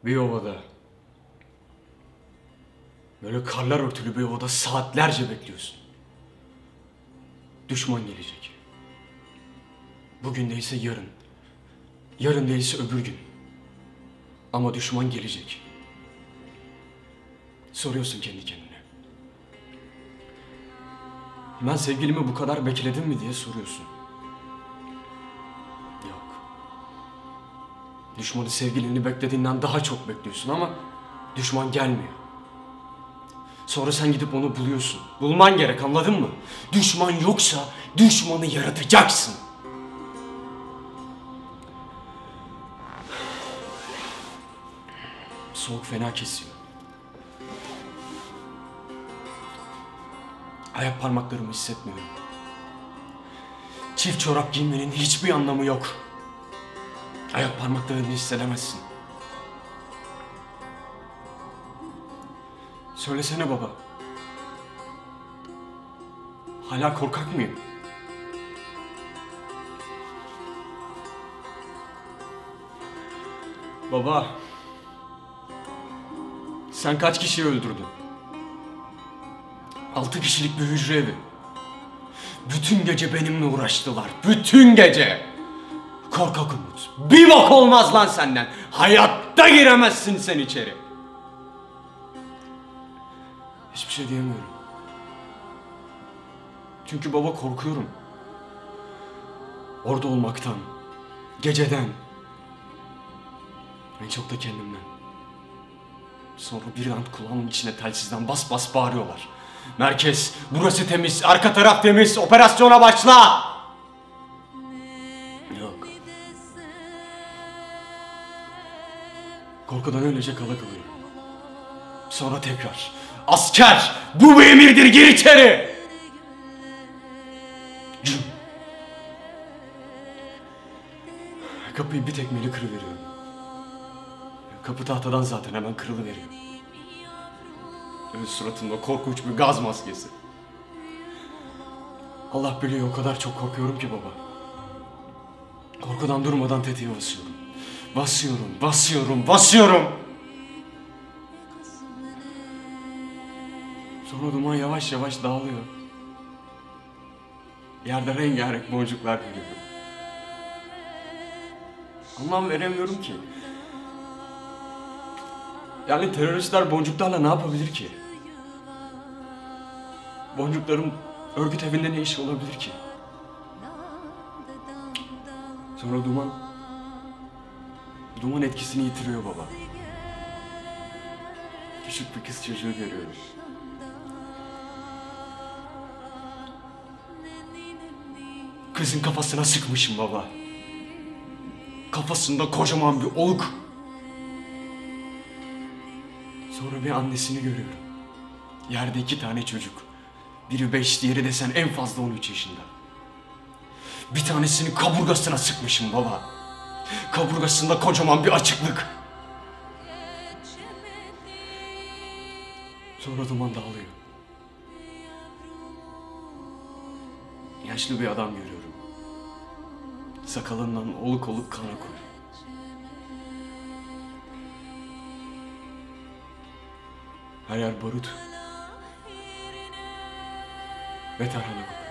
Bir ovada, böyle karlar örtülü bir ovada saatlerce bekliyorsun. Düşman gelecek. Bugün değilse yarın, yarın değilse öbür gün. Ama düşman gelecek. Soruyorsun kendi kendine. Ben sevgilimi bu kadar bekledim mi diye soruyorsun. Yok. Düşmanı sevgilini beklediğinden daha çok bekliyorsun ama düşman gelmiyor. Sonra sen gidip onu buluyorsun. Bulman gerek, anladın mı? Düşman yoksa düşmanı yaratacaksın. Soğuk fena kesiyor. Ayak parmaklarımı hissetmiyorum. Çift çorap giymenin hiçbir anlamı yok. Ayak parmaklarını hissedemezsin. Söylesene baba. Hala korkak mıyım? Baba. Sen kaç kişiyi öldürdün? 6 kişilik bir hücre evi. Bütün gece benimle uğraştılar. Bütün gece. Korkak Umut. Bir bok olmaz lan senden. Hayatta giremezsin sen içeri. Hiçbir şey diyemiyorum. Çünkü baba korkuyorum. Orada olmaktan, geceden, en çok da kendimden. Sonra bir an kulağımın içine telsizden bas bas bağırıyorlar. Merkez, burası temiz, arka taraf temiz, operasyona başla! Yok. Korkudan öylece kala kalıyorum. Sonra tekrar, asker, bu bir emirdir, gir içeri! Cüm. Kapıyı bir tekmeyle kırıveriyorum. Kapı tahtadan zaten hemen kırılıveriyor. Suratımda korkunç bir gaz maskesi. Allah biliyor o kadar çok korkuyorum ki baba. Korkudan durmadan tetiğe basıyorum. Basıyorum. Sonra duman yavaş yavaş dağılıyor. Yerde rengarenk boncuklar görüyorum. Anlam veremiyorum ki. Yani teröristler boncuklarla ne yapabilir ki? Boncukların örgüt evinde ne işi olabilir ki? Sonra duman etkisini yitiriyor baba. Küçük bir kız çocuğu görüyorum. Kızın kafasına sıkmışım baba. Kafasında kocaman bir oluk. Sonra bir annesini görüyorum. Yerde 2 tane çocuk. Biri 5, diğeri desen en fazla 13 yaşında. Bir tanesini kaburgasına sıkmışım baba. Kaburgasında kocaman bir açıklık. Sonra duman dağılıyor. Yaşlı bir adam görüyorum. Sakalından oluk oluk kan akıyor. Her yer barut ve tarhana kokuyor.